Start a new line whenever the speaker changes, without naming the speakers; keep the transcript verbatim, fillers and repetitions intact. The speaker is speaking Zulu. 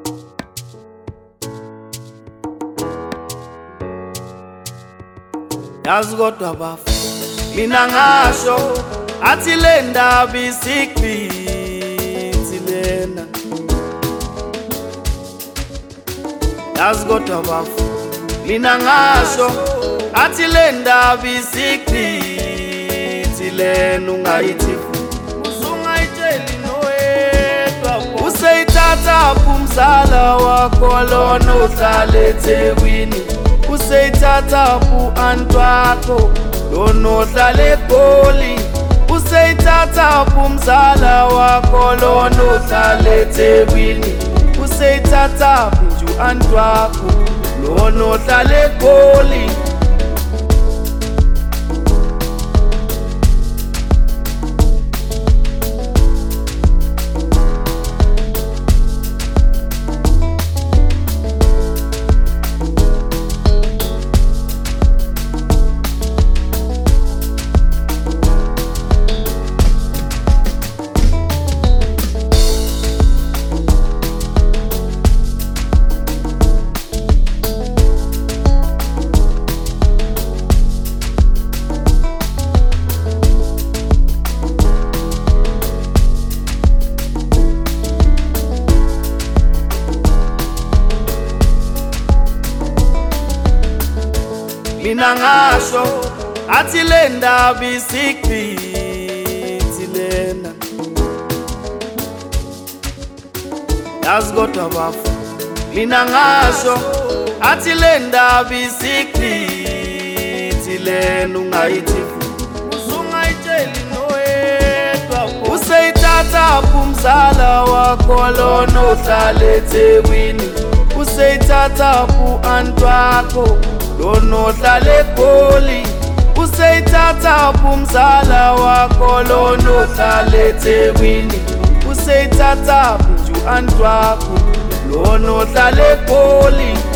yazi kodwa bafu mina ngasho athi le ndaba isigqithi lena. Yazi kodwa bafu mina ngasho athi le ndaba isigqithi lena. Ungayithi usungayitsheli noyedwa, useyithatha umzala wakho lona ohlala eThekwini, useyithatha u-anti wakho lona ohlala eGoli, useyithatha umzala wakho lona ohlala eThekwini, useyithatha nje u-anti wakho lona ohlala eGoli. Mina ngasho athi le ndaba isigqithi lena. Yazi kodwa bafu mina ngasho athi le ndaba isigqithi lena. Ungayithi usungayitsheli noyedwa, useyithatha umzala wakho lona ohlala eThekwini, useyithatha u-anti wakho lona ohlala eGoli, useyithatha umzala wakho lona ohlala eThekwini, useyithatha nje u-anti wakho lona ohlala eGoli.